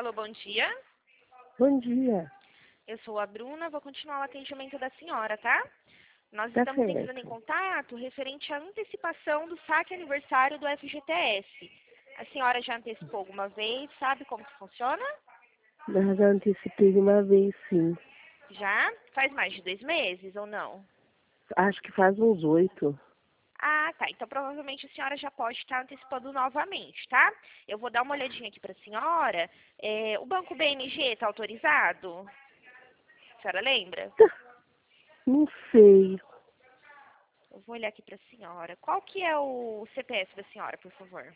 Alô, bom dia. Bom dia. Eu sou a Bruna, vou continuar o atendimento da senhora, tá? Nós Tá estamos entrando em certo. contato referente à antecipação do saque aniversário do FGTS. A senhora já antecipou alguma vez? Sabe como que funciona? Mas já antecipei uma vez, sim. Já? Faz mais de 2 meses ou não? Acho que faz uns 8. Ah, tá. Então provavelmente a senhora já pode estar antecipando novamente, tá? Eu vou dar uma olhadinha aqui para a senhora. O Banco BMG está autorizado? A senhora lembra? Não sei. Eu vou olhar aqui para a senhora. Qual que é o CPF da senhora, por favor?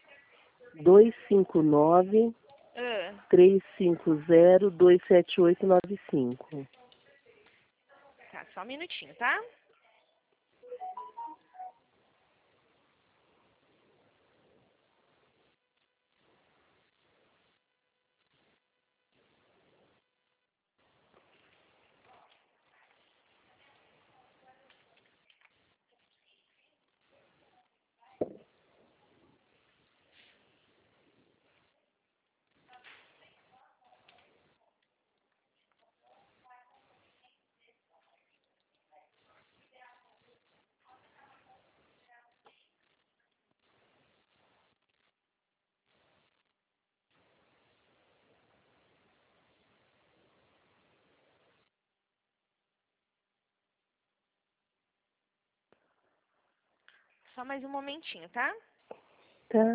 259 Ah, 350 27895. tá, só um minutinho, tá? Só mais um momentinho, tá? Tá?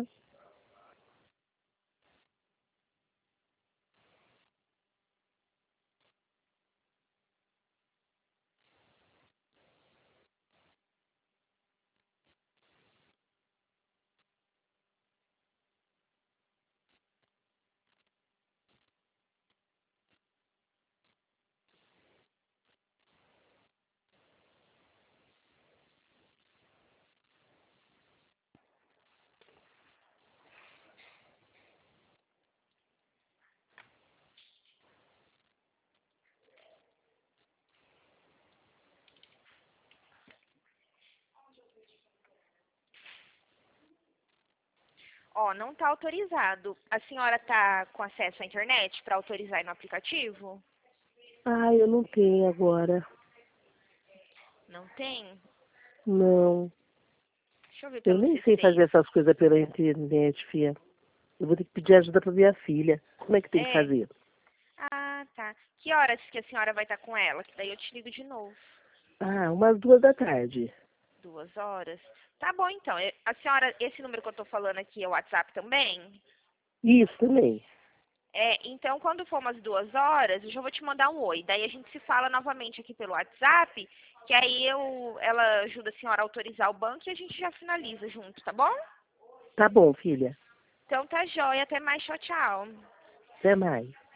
Ó, não tá autorizado. A senhora tá com acesso à internet para autorizar aí no aplicativo? Ah, eu não tenho agora. Não tem? Não. Deixa eu ver Eu pelo nem sei C6. fazer essas coisas pela internet, filha. Eu vou ter que pedir ajuda pra minha filha. Como é que tem que É? fazer? Ah, tá. Que horas que a senhora vai estar com ela? Que daí eu te ligo de novo. Ah, umas 2 da tarde. 2 horas? Tá bom, então. A senhora, esse número que eu tô falando aqui é o WhatsApp também? Isso também. Então, quando for umas 2 horas, eu já vou te mandar um oi. Daí a gente se fala novamente aqui pelo WhatsApp, que aí ela ajuda a senhora a autorizar o banco e a gente já finaliza junto, tá bom? Tá bom, filha. Então tá jóia. Até mais. Tchau, tchau. Até mais.